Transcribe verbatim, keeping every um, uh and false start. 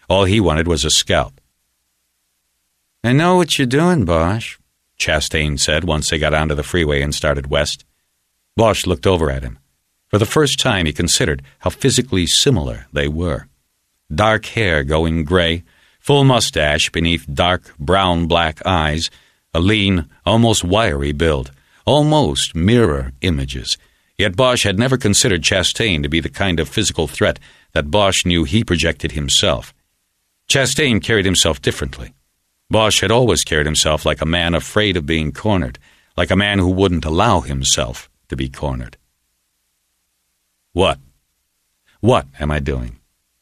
All he wanted was a scalp. "I know what you're doing, Bosch," Chastain said once they got onto the freeway and started west. Bosch looked over at him. For the first time he considered how physically similar they were. Dark hair going gray, full mustache beneath dark brown-black eyes, a lean, almost wiry build, almost mirror images. Yet Bosch had never considered Chastain to be the kind of physical threat that Bosch knew he projected himself. Chastain carried himself differently. Bosch had always carried himself like a man afraid of being cornered, like a man who wouldn't allow himself to be cornered. What? What am I doing?